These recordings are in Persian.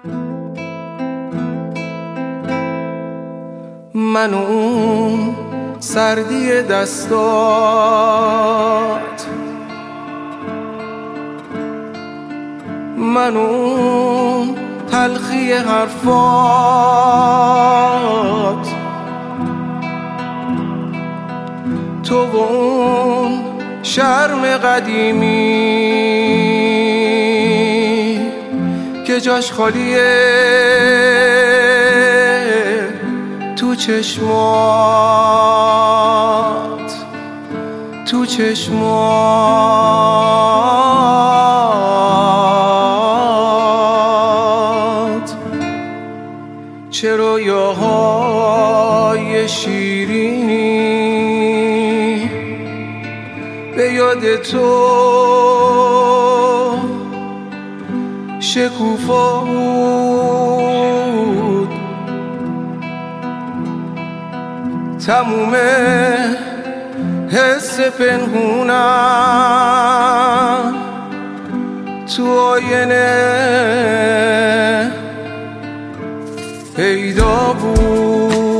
من اون سردی دستات، من اون تلخی حرفات، تو و اون شرم قدیمی که جاش خالیه تو چشمات، تو چشمات. چه رویاهای شیرینی به یاد تو شکوفا بود، تموم حس پنهونم تو آینه پیدا بود.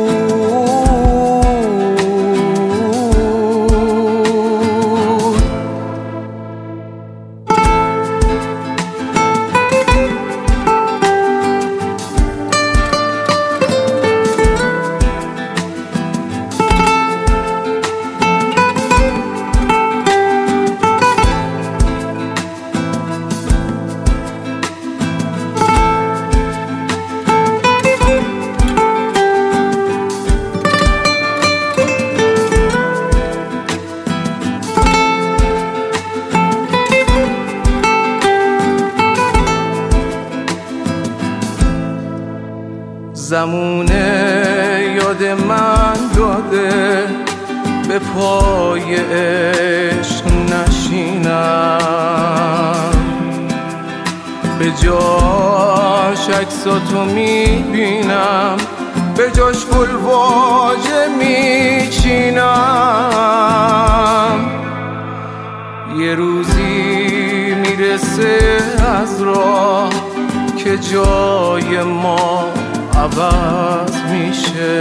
زمونه یاد من داده به پای عشق نشینم، به جاش عکساتو میبینم، به جاش گل واژه میچینم. یه روزی میرسه از راه که جای ما عوض میشه،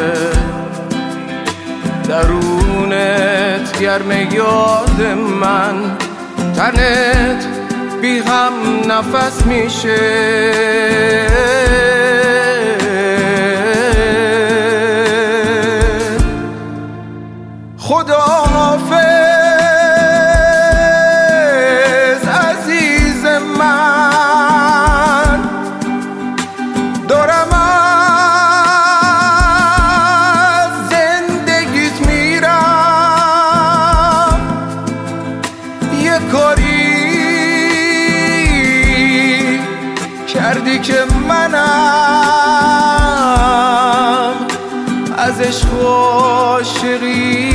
درونت گرم یاد من، تنت بی هم نفس میشه. خدا حافظ عزیز من، دارم از زندگیت میرم. یه کاری کردی که منم از عشق و عاشقی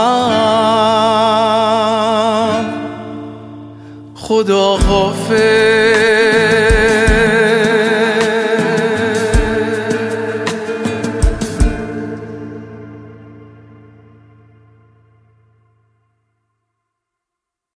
سیرم. خدا حافظ